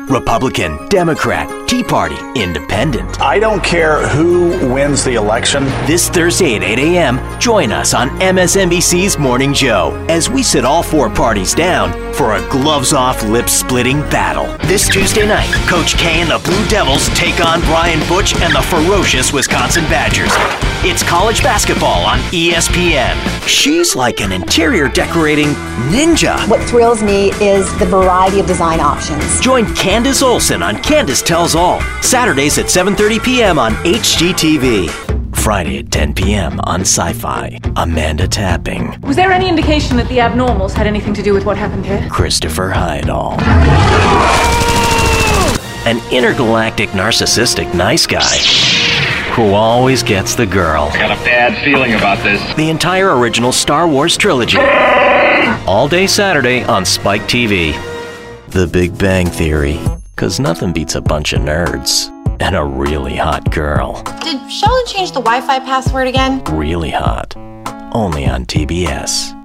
Republican, Democrat, Tea Party, Independent. I don't care who wins the election. This Thursday at 8 a.m., join us on MSNBC's Morning Joe as we sit all four parties down for a gloves-off, lip-splitting battle. This Tuesday night, Coach K and the Blue Devils take on Brian Butch and the ferocious Wisconsin Badgers. It's college basketball on ESPN. She's like an interior decorating ninja. What thrills me is the variety of design options. Join Candace Olson on Candace Tells All, Saturdays at 7:30 p.m. on HGTV. Friday at 10 p.m. on Sci-Fi. Amanda Tapping. Was there any indication that the abnormals had anything to do with what happened here? Christopher Heyerdahl. An intergalactic narcissistic nice guy who always gets the girl. I got a bad feeling about this. The entire original Star Wars trilogy. All day Saturday on Spike TV. The Big Bang Theory. 'Cause nothing beats a bunch of nerds and a really hot girl. Did Sheldon change the Wi-Fi password again? Really hot. Only on TBS.